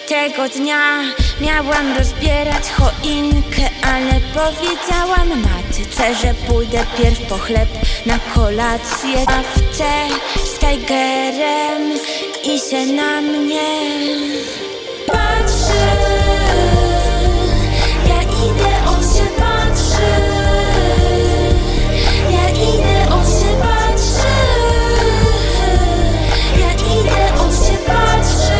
Tego dnia miałam rozbierać choinkę, ale powiedziałam matce, że pójdę pierw po chleb na kolację. A wce z Tigerem i się na mnie patrzy. Ja idę, on się patrzy. Ja idę, on się patrzy. Ja idę, on się patrzy.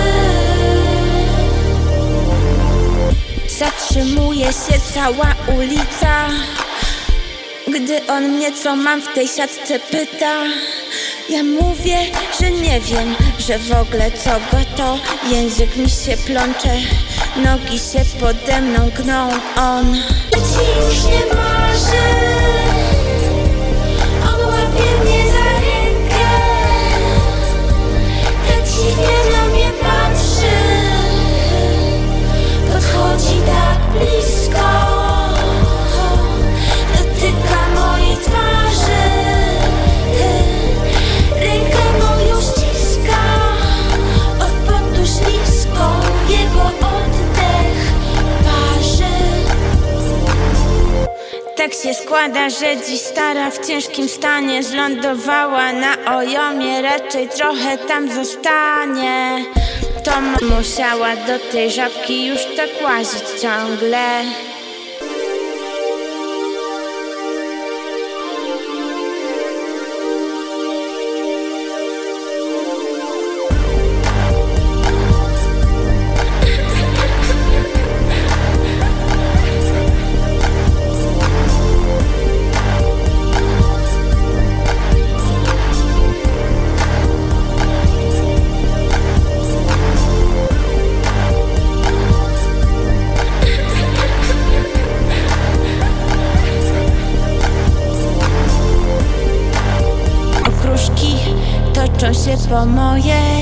Zatrzymuje się cała ulica, gdy on mnie, co mam w tej siatce, pyta. Ja mówię, że nie wiem, że w ogóle co go to. Język mi się plącze, nogi się pode mną gną. On ci już nie marzy. On łapie mnie za rękę, tak dziwnie na mnie patrzy. Podchodzi tak blisko, dotyka mojej twarzy, rękę moją ściska, od potu śliską, jego oddech parzy. Tak się składa, że dziś stara w ciężkim stanie zlądowała na Ojomie, raczej trochę tam zostanie. To musiała do tej żabki już tak łazić ciągle. Toczą się po mojej